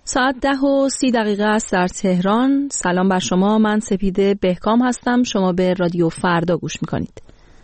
ساعت 10:30 است در تهران. سلام بر شما، من سپیده بهکام هستم. شما به رادیو فردا گوش میکنید.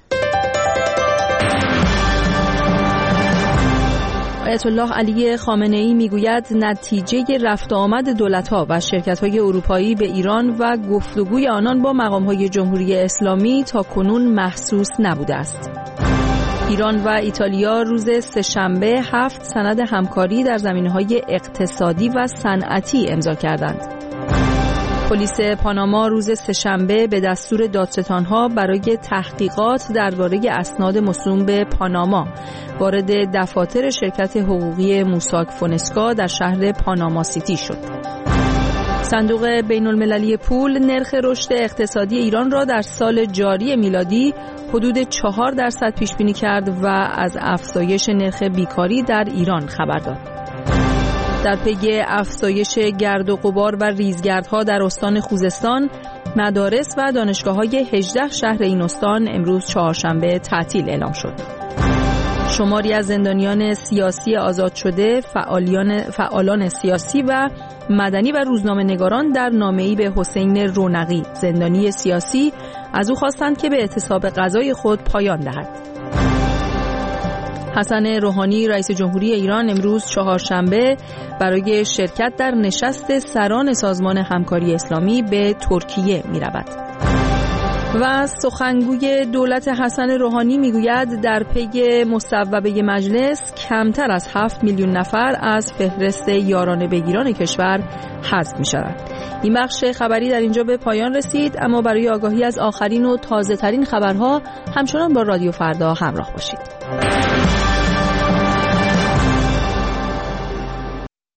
آیت الله علی خامنه‌ای میگوید نتیجه رفت آمد دولت‌ها و شرکت‌های اروپایی به ایران و گفتگوی آنان با مقام‌های جمهوری اسلامی تاکنون محسوس نبوده است. ایران و ایتالیا روز سه‌شنبه 7 سند همکاری در زمینه‌های اقتصادی و صنعتی امضا کردند. پلیس پاناما روز سه‌شنبه به دستور دادستان‌ها برای تحقیقات درباره اسناد موسوم به پاناما وارد دفاتر شرکت حقوقی موساک فونسکا در شهر پاناما سیتی شد. صندوق بین‌المللی پول نرخ رشد اقتصادی ایران را در سال جاری میلادی حدود 4% پیش بینی کرد و از افزایش نرخ بیکاری در ایران خبر داد. در پی افزایش گرد و غبار و ریزگردها در استان خوزستان، مدارس و دانشگاه‌های 18 شهر این استان امروز چهارشنبه تعطیل اعلام شد. شماری از زندانیان سیاسی آزاد شده، فعالان سیاسی و مدنی و روزنامه‌نگاران در نامه‌ای به حسین رونقی، زندانی سیاسی، از او خواستند که به اعتصاب غذای خود پایان دهد. حسن روحانی رئیس جمهوری ایران امروز چهارشنبه برای شرکت در نشست سران سازمان همکاری اسلامی به ترکیه می‌رود. و سخنگوی دولت حسن روحانی میگوید در پی مصوبه مجلس کمتر از 7 میلیون نفر از فهرست یارانه بگیران کشور حذف می‌شوند. این بخش خبری در اینجا به پایان رسید، اما برای آگاهی از آخرین و تازه‌ترین خبرها همچنان با رادیو فردا همراه باشید.